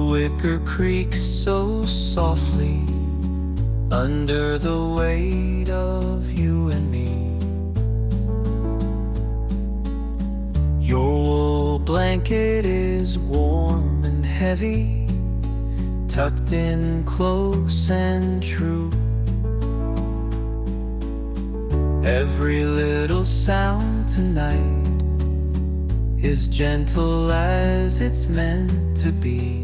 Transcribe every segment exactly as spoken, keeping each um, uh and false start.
wicker creaks so softly under the weight of you and me. Your wool blanket is warm and heavy, tucked in close and true. Every little sound tonight is gentle as it's meant to be.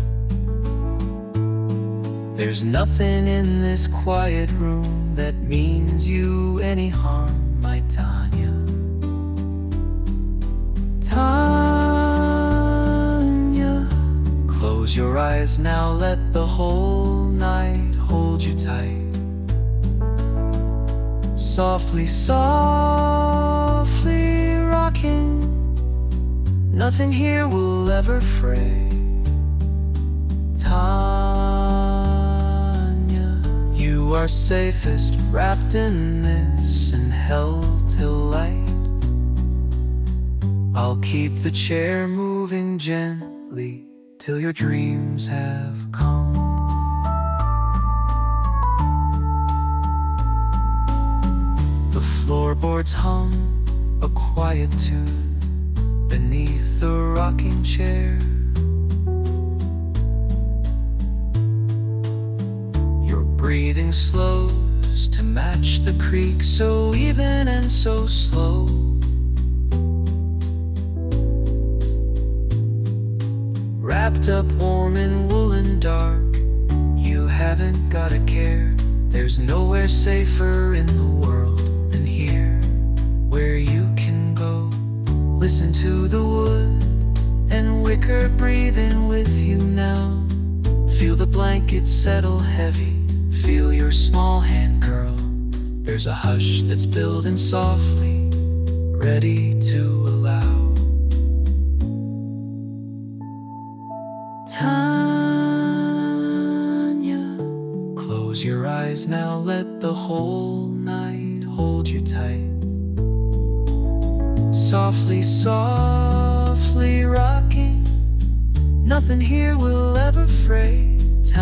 There's nothing in this quiet room that means you any harm, my Tanya. Tanya, close your eyes now, let the whole night hold you tight. Softly, softly rocking, nothing here will ever fray. Tanya, you are safest wrapped in this and held till light. I'll keep the chair moving gently till your dreams have come. The floorboards hum a quiet tune beneath the rocking chair. Your breathing slows to match the creak, so even and so slow. Wrapped up warm in wool and dark, you haven't got a care. There's nowhere safer in the world than here, where you can go. Listen to the wood and wicker breathing with you now. Feel the blanket settle heavy, feel your small hand curl. There's a hush that's building softly, ready to allow. Tanya, close your eyes now, let the whole night hold you tight. Softly, softly rocking, nothing here will ever fray.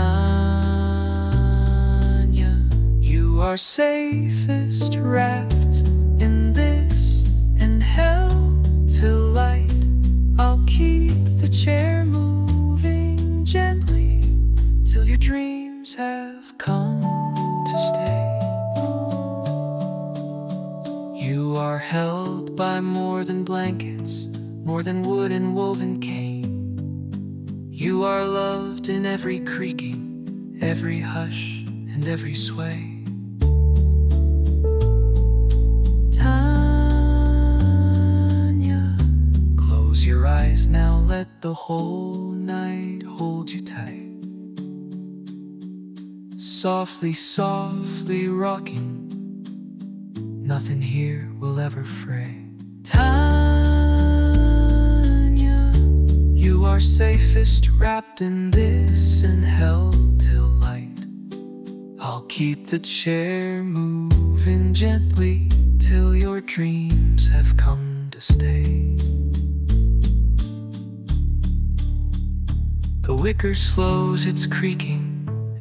Tanya, you are safest wrapped in this and held till light. I'll keep the chair moving gently till your dreams have come to stay. You are held by more than blankets, more than wood and woven cane. You are loved in every creaking, every hush and every sway. Tanya, close your eyes now, let the whole night hold you tight. Softly, softly rocking, nothing here will ever fray. Tanya, you are safest wrapped in this and held till light. I'll keep the chair moving gently till your dreams have come to stay. The wicker slows its creaking